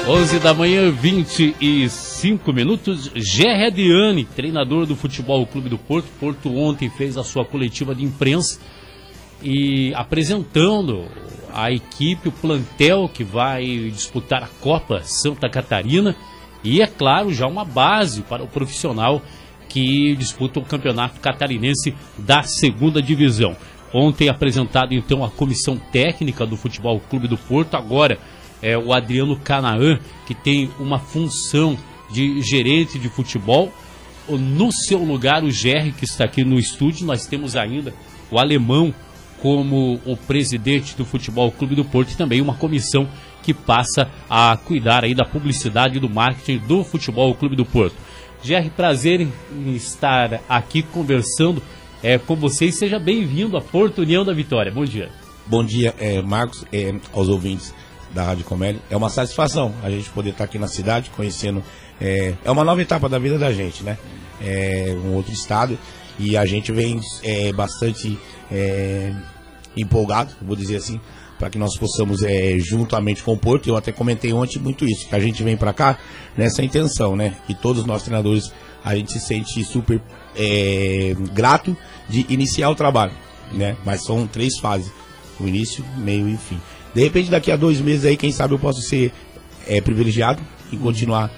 11 da manhã, 25 minutos. Gerry Adriani, treinador do Futebol Clube do Porto. Porto ontem fez a sua coletiva de imprensa e apresentando a equipe, o plantel que vai disputar a Copa Santa Catarina e, é claro, já uma base para o profissional que disputa o Campeonato Catarinense da Segunda Divisão. Ontem apresentado então a comissão técnica do Futebol Clube do Porto, agora é o Adriano Canaã, que tem uma função de gerente de futebol. No seu lugar, o Gerry, que está aqui no estúdio. Nós temos ainda o Alemão como o presidente do Futebol Clube do Porto e também uma comissão que passa a cuidar aí da publicidade e do marketing do Futebol Clube do Porto. Gerry, prazer em estar aqui conversando com vocês. Seja bem-vindo a Porto União da Vitória. Bom dia. Bom dia, Marcos, aos ouvintes da Rádio Comédia. É uma satisfação a gente poder estar aqui na cidade, conhecendo. É uma nova etapa da vida da gente, né? Um outro estado. E a gente vem bastante empolgado, vou dizer assim, para que nós possamos, juntamente com o Porto, eu até comentei ontem muito isso, que a gente vem para cá nessa intenção, né? Que todos nós treinadores, a gente se sente super grato de iniciar o trabalho, né? Mas são 3 fases, o início, meio e fim. De repente, daqui a 2 meses aí, quem sabe eu posso ser privilegiado em continuar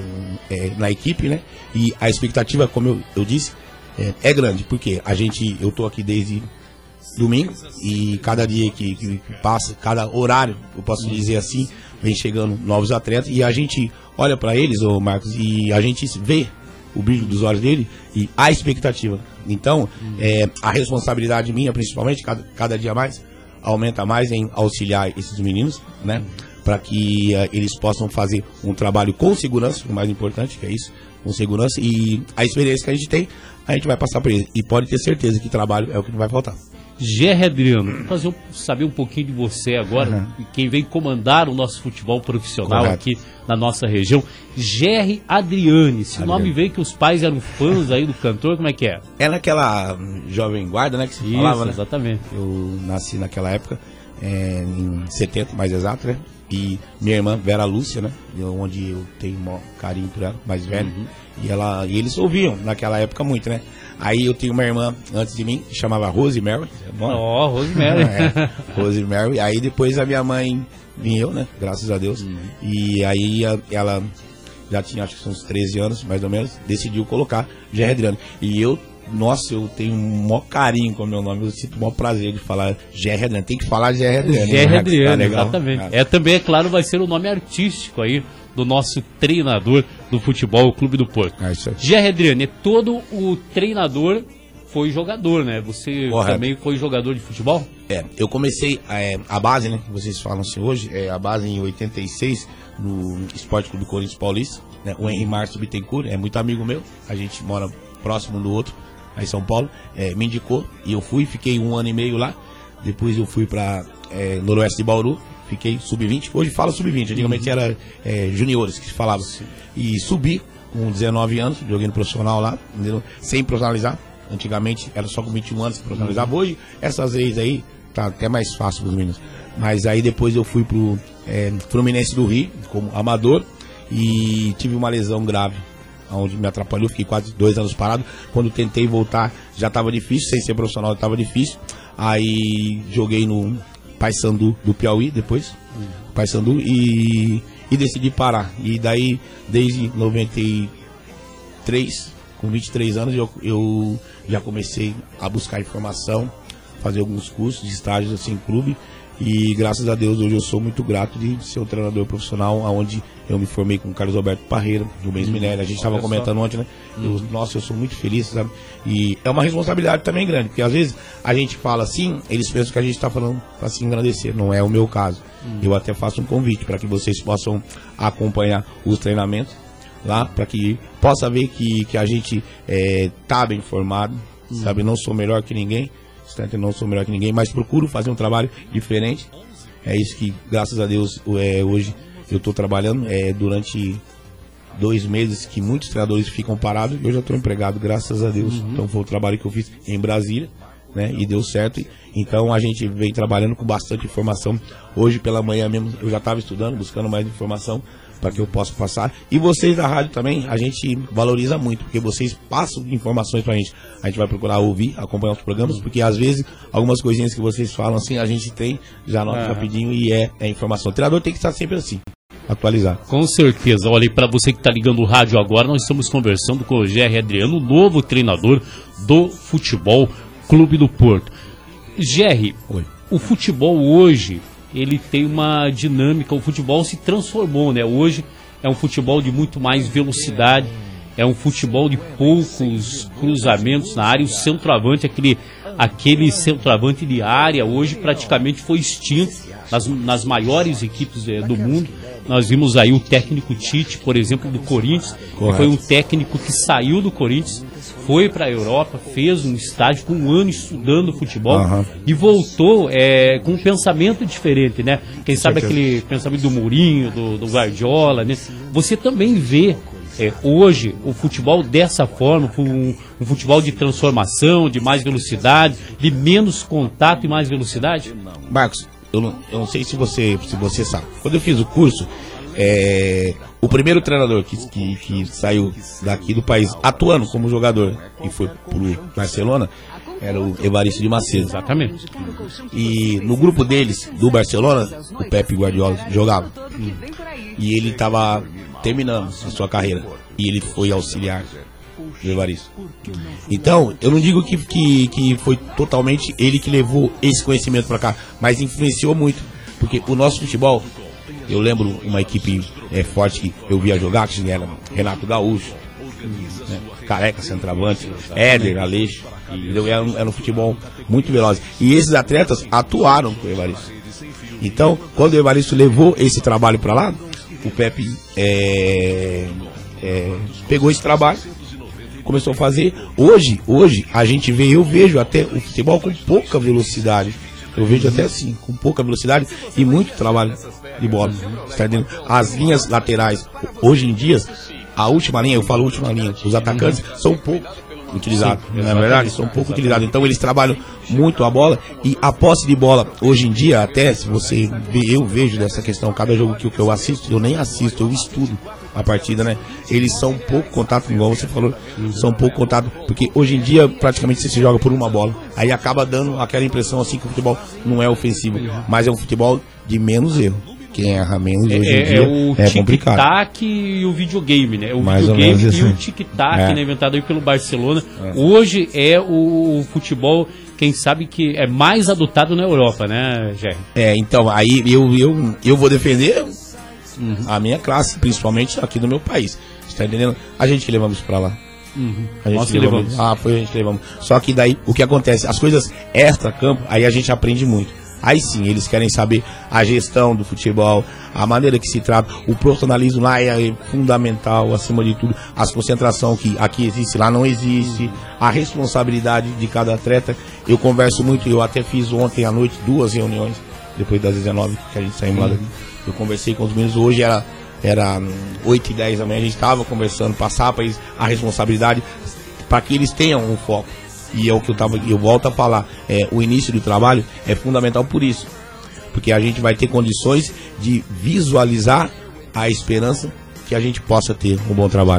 na equipe, né? E a expectativa, como eu disse, é grande, porque eu tô aqui desde domingo e cada dia que passa, cada horário, eu posso dizer assim, vem chegando novos atletas e a gente olha para eles, ô Marcos, e a gente vê o brilho dos olhos dele e a expectativa. Então, a responsabilidade minha, principalmente, cada dia mais, aumenta mais em auxiliar esses meninos, né? Para que eles possam fazer um trabalho com segurança, o mais importante que é isso, com segurança, e a experiência que a gente tem, a gente vai passar para eles. E pode ter certeza que trabalho é o que não vai faltar. Gerry Adriano, saber um pouquinho de você agora, quem vem comandar o nosso futebol profissional. Correto. Aqui na nossa região. Gerry Adriani, esse nome veio que os pais eram fãs aí do cantor, como é que é? É naquela jovem guarda, né, que se falava, né? Exatamente. Eu nasci naquela época, em 70, mais exato, né? E minha irmã, Vera Lúcia, né? Onde eu tenho um carinho por ela, mais velha. E eles ouviam naquela época muito, né? Aí eu tenho uma irmã antes de mim, que chamava Rosemary. Rosemary. Rosemary. Aí depois a minha mãe vim eu, né? Graças a Deus. E aí ela já tinha, acho que uns 13 anos, mais ou menos, decidiu colocar Gerry Adriano. E eu tenho um maior carinho com o meu nome, eu sinto o maior prazer de falar Gerry Adriano. Tem que falar Gerry Adriano. Gerry Adriano, exatamente. Também, é claro, vai ser o nome artístico aí do nosso treinador do Futebol Clube do Porto. Gerry Adriano, todo o treinador foi jogador, né? Você também foi jogador de futebol? Eu comecei a base, né? Vocês falam assim hoje, a base em 86 no Esporte Clube Corinthians Paulista, né? O Henri Márcio Bittencourt é muito amigo meu, a gente mora próximo um do outro, aí em São Paulo, me indicou e eu fiquei 1 ano e meio lá. Depois eu fui para Noroeste de Bauru, fiquei sub-20, hoje fala sub-20, antigamente era juniores que se falava. E subi com 19 anos, joguei no profissional lá, entendeu? Sem profissionalizar. Antigamente era só com 21 anos que profissionalizava. Hoje, essas leis aí, tá até mais fácil para os meninos. Mas aí depois eu fui pro Fluminense do Rio, como amador, e tive uma lesão grave, onde me atrapalhou, fiquei quase 2 anos parado. Quando tentei voltar, já estava difícil, sem ser profissional estava difícil. Aí joguei no Paysandu do Piauí depois, Paysandu, e decidi parar. E daí, desde 93, com 23 anos, eu já comecei a buscar informação, fazer alguns cursos de estágios assim em clube. E graças a Deus hoje eu sou muito grato de ser um treinador profissional, onde eu me formei com o Carlos Alberto Parreira, do Mês Minério. A gente estava comentando ontem, né? Eu sou muito feliz, sabe? E é uma responsabilidade também grande, porque às vezes a gente fala assim, eles pensam que a gente está falando para se engrandecer. Não é o meu caso. Eu até faço um convite para que vocês possam acompanhar os treinamentos lá, para que possa ver que a gente tá bem formado, sabe? Não sou melhor que ninguém. Não sou melhor que ninguém, mas procuro fazer um trabalho diferente. É isso que, graças a Deus, hoje eu estou trabalhando. Durante 2 meses que muitos treinadores ficam parados, eu já estou empregado, graças a Deus. Então foi o trabalho que eu fiz em Brasília, né? E deu certo. Então a gente vem trabalhando com bastante informação. Hoje pela manhã mesmo eu já estava estudando, buscando mais informação para que eu possa passar. E vocês da rádio também, a gente valoriza muito, porque vocês passam informações pra gente. A gente vai procurar ouvir, acompanhar os programas, porque às vezes algumas coisinhas que vocês falam assim, a gente tem, já anota rapidinho e é informação. O treinador tem que estar sempre assim, atualizar. Com certeza. Olha, para você que está ligando o rádio agora, nós estamos conversando com o Gerry Adriano, novo treinador do Futebol Clube do Porto. Gerry, o futebol hoje, ele tem uma dinâmica, o futebol se transformou, né? Hoje é um futebol de muito mais velocidade, é um futebol de poucos cruzamentos na área, o centroavante, aquele centroavante de área, hoje praticamente foi extinto nas maiores equipes do mundo. Nós vimos aí o técnico Tite, por exemplo, do Corinthians, que foi um técnico que saiu do Corinthians, foi para a Europa, fez um estágio com um ano estudando futebol e voltou com um pensamento diferente, né? Quem sabe aquele pensamento do Mourinho, do Guardiola, né? Você também vê hoje o futebol dessa forma, um futebol de transformação, de mais velocidade, de menos contato e mais velocidade? Marcos, eu não sei se você sabe. Quando eu fiz o curso, o primeiro treinador que saiu daqui do país atuando como jogador e foi pro Barcelona era o Evaristo de Macedo. Exatamente. E no grupo deles, do Barcelona, o Pepe Guardiola jogava. E ele estava terminando a sua carreira. E ele foi auxiliar do Evaristo. Então, eu não digo que foi totalmente ele que levou esse conhecimento para cá, mas influenciou muito. Porque o nosso futebol, eu lembro uma equipe forte que eu via jogar, que era Renato Gaúcho, né? Careca, centroavante, Éder, Aleixo. Era um futebol muito veloz. E esses atletas atuaram com o Evaristo. Então, quando o Evaristo levou esse trabalho para lá, o Pepe pegou esse trabalho, começou a fazer. Hoje a gente vê, eu vejo até o futebol com pouca velocidade. Eu vejo até assim, com pouca velocidade e muito trabalho de bola. Está entendendo? As linhas laterais, hoje em dia, a última linha, eu falo última linha, os atacantes são pouco utilizados, não é verdade? São pouco utilizados. Então eles trabalham muito a bola e a posse de bola, hoje em dia, até se você vê, eu vejo dessa questão, cada jogo que eu assisto, eu nem assisto, eu estudo a partida, né? Eles são pouco contato, igual você falou, são pouco contato, porque hoje em dia praticamente você se joga por uma bola. Aí acaba dando aquela impressão assim que o futebol não é ofensivo, mas é um futebol de menos erro. Quem erra menos hoje em dia é complicado. O tic-tac e o videogame, né? O videogame e o tic-tac, né? Inventado aí pelo Barcelona. Hoje é o futebol, quem sabe que é mais adotado na Europa, né, Gerry? Então, aí eu vou defender a minha classe, principalmente aqui do meu país. Você tá entendendo? A gente que levamos pra lá. Nós que levamos. Foi a gente que levamos. Só que daí, o que acontece? As coisas extra-campo, aí a gente aprende muito. Aí sim, eles querem saber a gestão do futebol, a maneira que se trata, o profissionalismo lá é fundamental, acima de tudo, as concentrações que aqui existe, lá não existe, a responsabilidade de cada atleta. Eu converso muito, eu até fiz ontem à noite 2 reuniões, depois das 19 que a gente saiu lá. Eu conversei com os meninos, hoje era 8h10 da manhã, a gente estava conversando, passar para eles a responsabilidade, para que eles tenham um foco. E é o que eu volto a falar, o início do trabalho é fundamental por isso, porque a gente vai ter condições de visualizar a esperança que a gente possa ter um bom trabalho.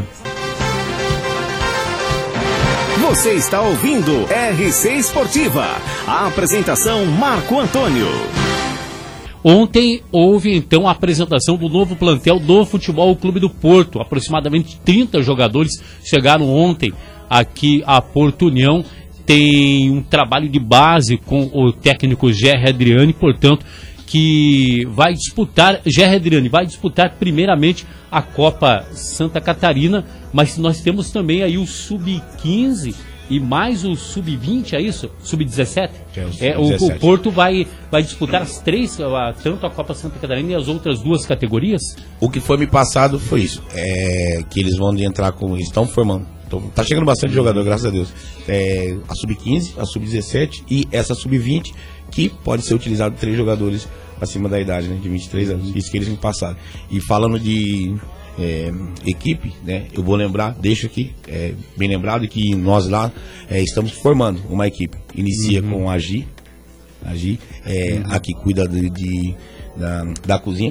Você está ouvindo RC Esportiva, a apresentação Marco Antônio. Ontem houve então a apresentação do novo plantel do Futebol Clube do Porto. Aproximadamente 30 jogadores chegaram ontem aqui a Porto União. Tem um trabalho de base com o técnico Gerry Adriano, portanto, que vai disputar, Gerry Adriano vai disputar primeiramente a Copa Santa Catarina, mas nós temos também aí o Sub-15 e mais o Sub-20, é isso? Sub-17? O Porto vai disputar as três, tanto a Copa Santa Catarina e as outras duas categorias? O que foi me passado foi isso, que eles vão entrar com, estão formando. Então, tá chegando bastante jogador, graças a Deus. A Sub-15, a Sub-17 e essa Sub-20, que pode ser utilizado 3 jogadores acima da idade, né, de 23 anos. Isso que eles me passaram. E falando de equipe, né, eu vou lembrar, deixo aqui, bem lembrado que nós lá estamos formando uma equipe. Inicia com a Gi, a que cuida da cozinha.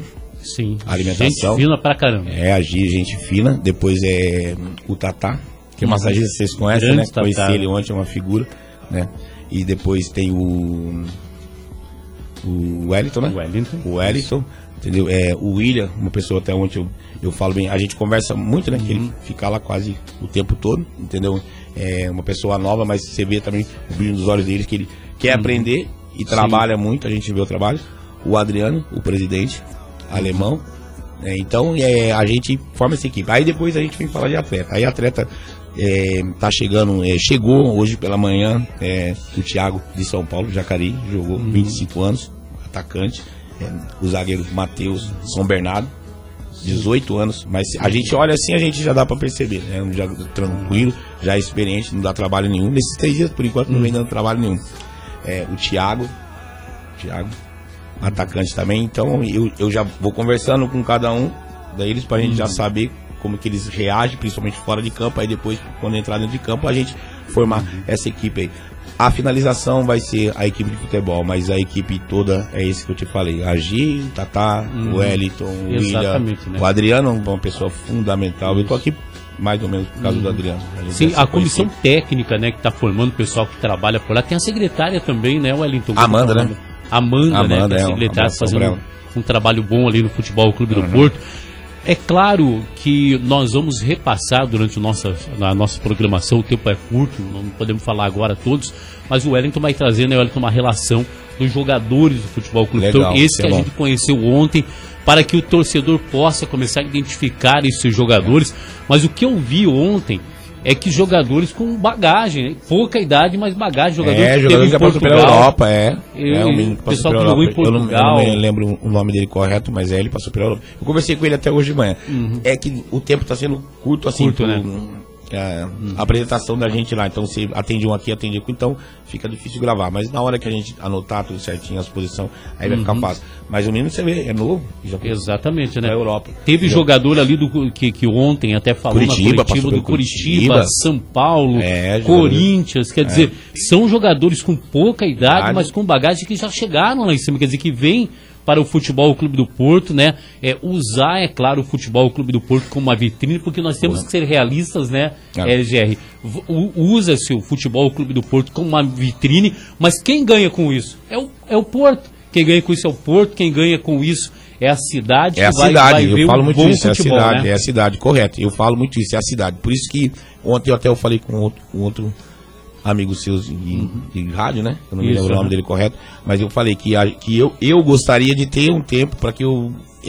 Sim. Alimentação. Gente fina pra caramba. A gente fina. Depois o Tatá, que é massagista, vocês conhecem, Grande né? Conheci Tatá. ele ontem, é uma figura, né? E depois tem o Wellington, né? O Wellington, entendeu? O William, uma pessoa até ontem eu falo bem, a gente conversa muito, né? Que ele fica lá quase o tempo todo, entendeu? É uma pessoa nova, mas você vê também o brilho nos olhos dele, que ele quer aprender e trabalha muito, a gente vê o trabalho. O Adriano, o presidente alemão, então a gente forma essa equipe. Aí depois a gente vem falar de atleta. Aí atleta tá chegando, chegou hoje pela manhã o Thiago de São Paulo, Jacareí, jogou 25 anos, atacante. O zagueiro Matheus, São Bernardo, 18 anos, mas a gente olha assim, a gente já dá pra perceber, né? Já tranquilo, já experiente, não dá trabalho nenhum. Nesses 3 dias, por enquanto, não vem dando trabalho nenhum. O Thiago, atacante também, então eu já vou conversando com cada um deles pra gente já saber como que eles reagem, principalmente fora de campo, aí depois, quando entrar dentro de campo, a gente formar essa equipe aí. A finalização vai ser a equipe de futebol, mas a equipe toda é esse que eu te falei. A Gi, Tatá, o Wellington, o William, né? o Adriano, uma pessoa fundamental. Eu tô aqui mais ou menos por causa do Adriano. Sim, a comissão técnica, né, que tá formando o pessoal que trabalha por lá. Tem a secretária também, né, Wellington? Amanda, né? Amanda, né, que é a secretária, fazendo um trabalho bom ali no Futebol Clube do Porto. É claro que nós vamos repassar durante a nossa programação, o tempo é curto, não podemos falar agora todos, mas o Wellington vai trazer, né, Wellington, uma relação dos jogadores do Futebol Clube. Legal, então, esse que a gente conheceu ontem, para que o torcedor possa começar a identificar esses jogadores. Mas o que eu vi ontem é que jogadores com bagagem, né? Pouca idade, mas bagagem. Jogadores que passou pela Europa, um menino que passou pela Europa. Eu não lembro o nome dele correto, mas ele passou pela Europa. Eu conversei com ele até hoje de manhã. É que o tempo está sendo curto, assim, né? A apresentação da gente lá. Então, se atende um aqui, atende aqui, então fica difícil gravar. Mas na hora que a gente anotar tudo certinho, as posições, aí vai ficar fácil. Mas o menino, você vê, é novo. Exatamente, né? Europa. Teve jogador ali que ontem até falou Curitiba, na coletiva do Curitiba, São Paulo, Corinthians. Quer dizer, são jogadores com pouca idade, mas com bagagem que já chegaram lá em cima. Quer dizer, que vem para o Futebol Clube do Porto, né? Usar, é claro, o Futebol Clube do Porto como uma vitrine, porque nós temos que ser realistas, né, GR? Usa-se o Futebol Clube do Porto como uma vitrine, mas quem ganha com isso? É o Porto. Quem ganha com isso é o Porto, quem ganha com isso é a cidade. É a cidade, eu falo muito isso, futebol, é a cidade, né? É a cidade, correto. Eu falo muito isso, é a cidade. Por isso que ontem eu falei com outro amigos seus de rádio, né? Eu não me lembro o nome dele correto, mas eu falei que eu gostaria de ter um tempo para que eu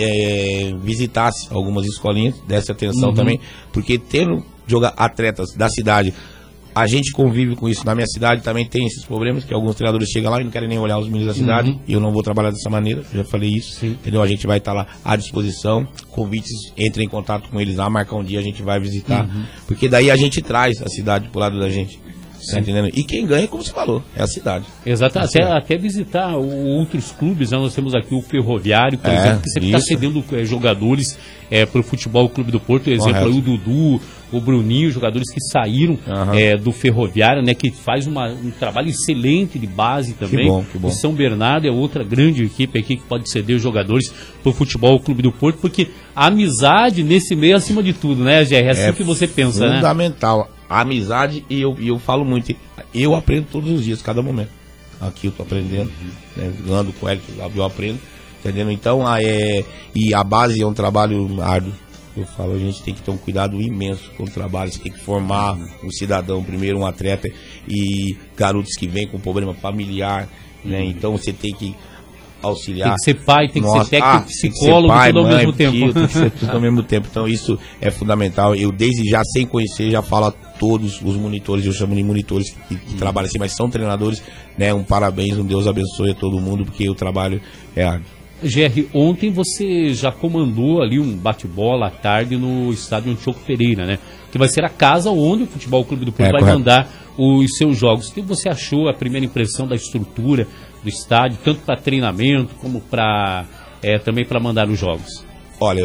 visitasse algumas escolinhas, desse atenção também, porque tendo atletas da cidade, a gente convive com isso. Na minha cidade também tem esses problemas, que alguns treinadores chegam lá e não querem nem olhar os meninos da cidade, e eu não vou trabalhar dessa maneira, já falei isso, entendeu? A gente vai estar lá à disposição, convites, entre em contato com eles lá, marcar um dia, a gente vai visitar, porque daí a gente traz a cidade pro lado da gente. Tá entendendo? E quem ganha, como você falou, é a cidade. Exato, até visitar outros clubes, né? Nós temos aqui o Ferroviário, por exemplo, que sempre está cedendo jogadores para o Futebol Clube do Porto. Por exemplo, aí o Dudu, o Bruninho, jogadores que saíram do Ferroviário, né? Que faz um trabalho excelente de base também. Que bom. O São Bernardo é outra grande equipe aqui que pode ceder os jogadores para o Futebol Clube do Porto, porque a amizade nesse meio acima de tudo, né, GR? É assim que você pensa, né? Fundamental. A amizade, e eu falo muito, eu aprendo todos os dias, cada momento. Aqui eu tô aprendendo, né, ando com ele, eu aprendo, entendeu? Então, e a base é um trabalho árduo. Eu falo, a gente tem que ter um cuidado imenso com o trabalho, você tem que formar um cidadão, primeiro um atleta, e garotos que vêm com problema familiar, né? Então você tem que auxiliar. Tem que ser pai, tem que ser técnico, psicólogo, tudo ao mesmo tempo. Tem que ser tudo ao mesmo tempo. Então isso é fundamental. Eu desde já, sem conhecer, já falo a todos os monitores, eu chamo de monitores que trabalham assim, mas são treinadores, né? Um parabéns, um Deus abençoe a todo mundo, porque o trabalho é árduo. GR, ontem você já comandou ali um bate-bola à tarde no estádio Antioco Pereira, né? Que vai ser a casa onde o Futebol Clube do Porto vai mandar os seus jogos. O que você achou, a primeira impressão da estrutura do estádio, tanto para treinamento como para também para mandar os jogos? Olha,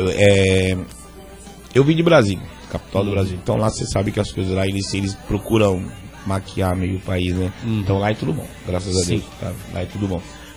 eu vim de Brasília, capital do Brasil. Então lá você sabe que as coisas lá, eles procuram maquiar meio país, né? Então lá é tudo bom, graças a Deus. Tá? Lá é tudo bom.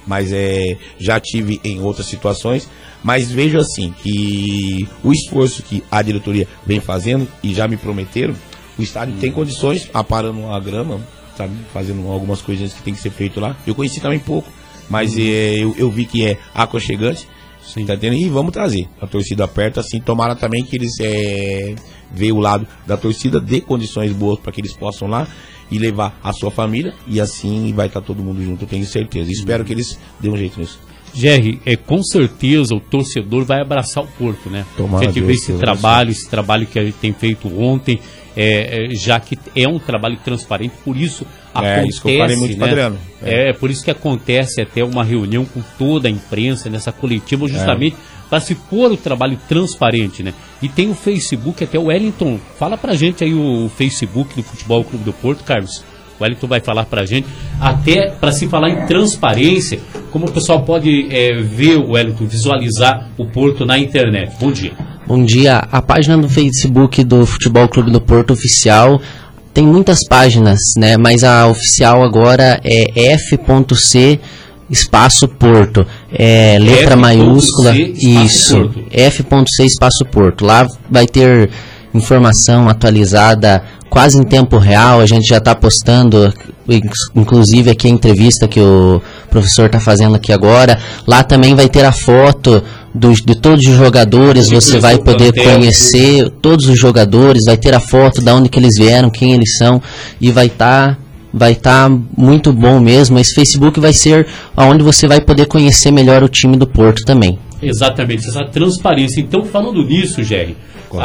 mas já tive em outras situações. Mas vejo assim, que o esforço que a diretoria vem fazendo, e já me prometeram, o estádio tem condições, aparando a grama, sabe, fazendo algumas coisinhas que tem que ser feito lá. Eu conheci também pouco, mas eu vi que é aconchegante, tá entendendo? E vamos trazer a torcida perto, assim, tomara também que eles vejam o lado da torcida, dê condições boas para que eles possam lá e levar a sua família, e assim vai estar todo mundo junto, eu tenho certeza. Espero que eles dêem um jeito nisso. Jerry, com certeza o torcedor vai abraçar o Porto, né? Tomara a gente vê esse trabalho que a gente tem feito ontem, já que é um trabalho transparente, por isso acontece, isso que eu falei muito, né? Adriano. Por isso que acontece até uma reunião com toda a imprensa nessa coletiva, justamente para se pôr o trabalho transparente, né? E tem o Facebook, até o Wellington, fala pra gente aí o Facebook do Futebol Clube do Porto, Carlos. O Wellington vai falar pra gente, até para se falar em transparência, como o pessoal pode ver o Wellington, visualizar o Porto na internet. Bom dia. Bom dia. A página do Facebook do Futebol Clube do Porto oficial tem muitas páginas, né? Mas a oficial agora é f.c espaço Porto. Letra maiúscula. Isso. F.c espaço Porto. Lá vai ter informação atualizada quase em tempo real, a gente já está postando, inclusive aqui a entrevista que o professor está fazendo aqui agora. Lá também vai ter a foto de todos os jogadores, você vai poder conhecer todos os jogadores, vai ter a foto de onde que eles vieram, quem eles são, e vai estar muito bom mesmo. Esse Facebook vai ser onde você vai poder conhecer melhor o time do Porto também. Exatamente, essa transparência. Então, falando nisso, Jerry,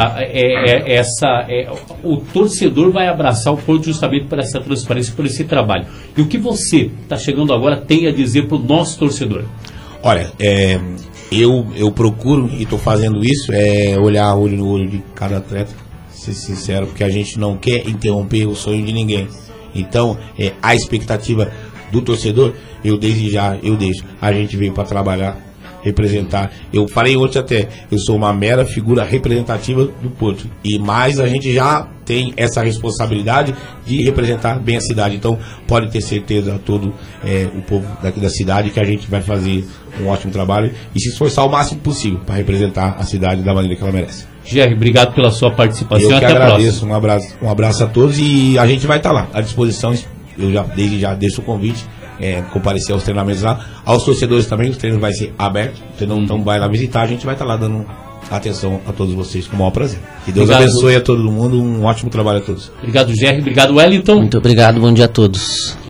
o torcedor vai abraçar o Porto justamente por essa transparência, por esse trabalho. E o que você está chegando agora tem a dizer para o nosso torcedor? Olha, eu procuro, e estou fazendo isso, olhar olho no olho de cada atleta, ser sincero, porque a gente não quer interromper o sonho de ninguém. Então, a expectativa do torcedor, eu deixo. A gente veio para trabalhar, representar. Eu falei ontem até, eu sou uma mera figura representativa do Porto. E mais a gente já tem essa responsabilidade de representar bem a cidade. Então, pode ter certeza a todo o povo daqui da cidade que a gente vai fazer um ótimo trabalho e se esforçar o máximo possível para representar a cidade da maneira que ela merece. Jerry, obrigado pela sua participação. Eu que agradeço. Um abraço a todos e a gente vai estar lá à disposição. Eu desde já deixo o convite, comparecer aos treinamentos lá. Aos torcedores também, o treino vai ser aberto. Então vai lá visitar, a gente vai estar lá dando atenção a todos vocês com o maior prazer. Que Deus abençoe a todo mundo, um ótimo trabalho a todos. Obrigado, Jerry. Obrigado, Wellington. Muito obrigado, bom dia a todos.